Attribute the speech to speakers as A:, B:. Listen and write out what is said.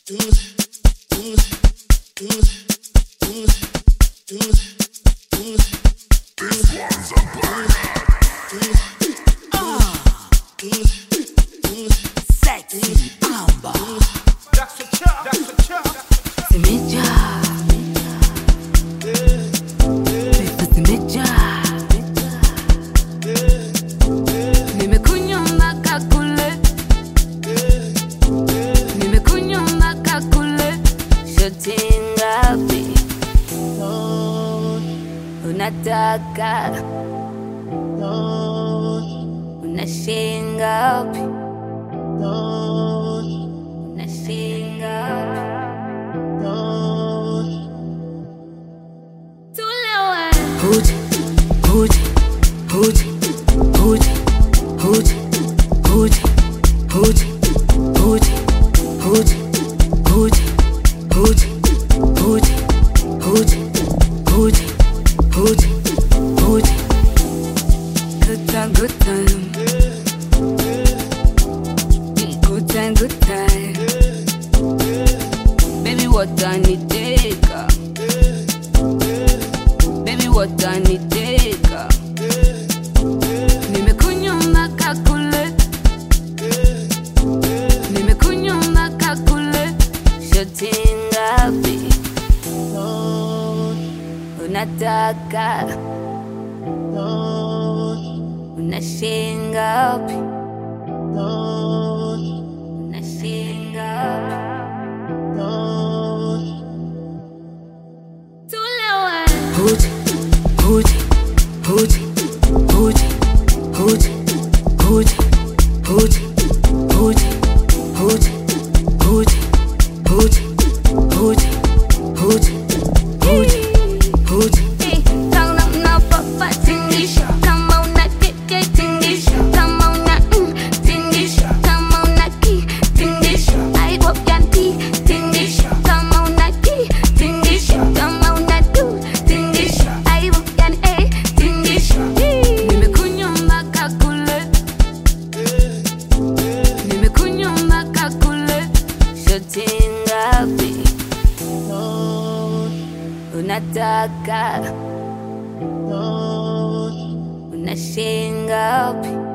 A: Sexy Amber. Zimejaa, pesa zimejaa, nimekunywa mpaka kule, nimekunywa mpaka kule. Shoti ngapi unataka? Una shilingi ngapi? Una shilingi ngapi? Tulewe. Hootie, hootie, hootie, hootie, hootie, hootie, hootie, hootie, hootie, hootie, hootie, hootie, hootie, hootie, hootie, hootie. Good time, good time. Good time, good time. Baby, what I need take. Baby, what I need take. Nimekunywa mpaka kule, nimekunywa mpaka kule. Shoti ngapi unataka? Una shilingi ngapi? Una shilingi ngapi? Tulewe. Hootie, hootie, hootie, hootie, hootie, hootie, hootie, hootie, hootie, hootie, hootie, hootie, hootie, hootie, hootie. Kama unapapa tingisha, kama una keke tingisha, kama una tingisha, kama una ki tingisha, I hope yanti tingisha, kama una ki tingisha, kama una du tingisha, I hope yan tingisha. Nimekunywa mpaka kule, nimekunywa mpaka kule. Shoti ngapi unataka? Una shilingi ngapi?